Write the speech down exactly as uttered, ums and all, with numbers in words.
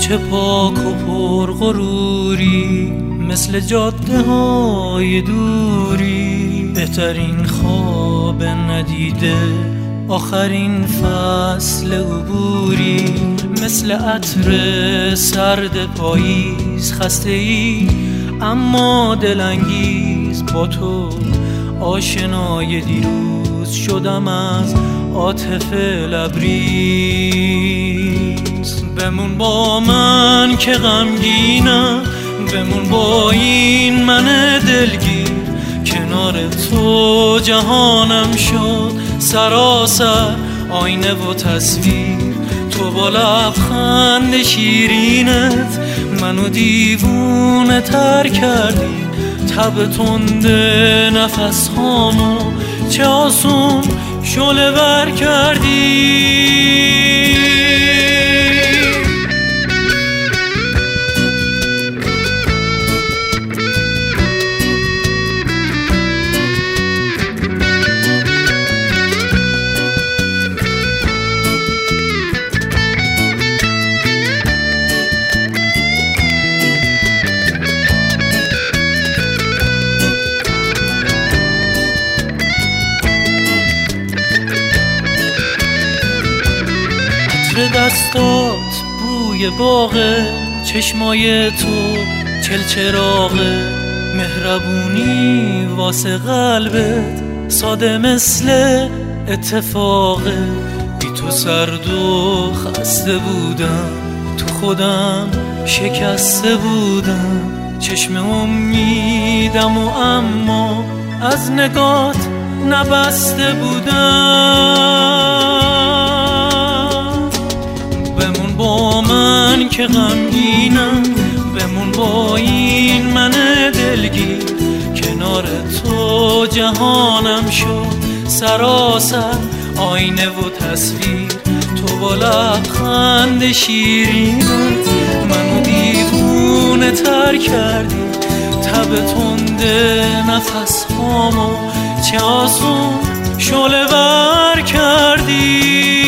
چه پاک و پر غروری، مثل جاده های دوری. بهترین خواب ندیده، آخرین فصل عبوری. مثل عطر سرد پاییز، خسته ای اما دلانگیز. با تو آشنای دیروز شدم از عاطفه لبریز. بمون با من که غمگینم، بمون با این من دلگیر. کنار تو جهانم شد سراسر آینه و تصویر. تو با لبخند شیرینت منو دیوونه تر کردی. تب تند نفس هامو چه آسون شعله ور کردی. دستات بوی باغه، چشمای تو چلچراغه. مهربونی واسه قلبت ساده مثل اتفاقه. بی تو سرد و خسته بودم، تو خودم شکسته بودم. چشم امیدم و اما از نگات نبسته بودم. بمون با من که غمگینم، بمون با این من دلگیر. کنار تو جهانم شد سراسر آینه و تصویر. تو با لبخند شیرینت منو دیوونه تر کردی. تب تند نفس هامو چه آسون شعله ور کردی.